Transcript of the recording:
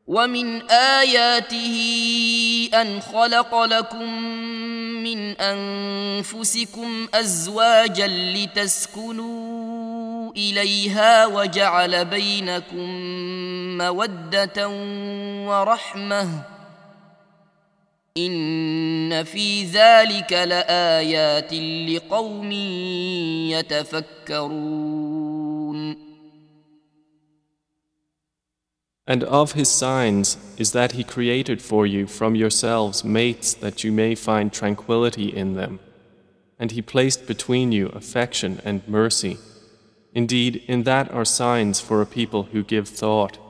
ومن آياته أن خلق لكم من أنفسكم أزواجا لتسكنوا إليها وجعل بينكم مودة ورحمة إن في ذلك لآيات لقوم يتفكرون. And of his signs is that he created for you from yourselves mates that you may find tranquility in them. And he placed between you affection and mercy. Indeed, in that are signs for a people who give thought.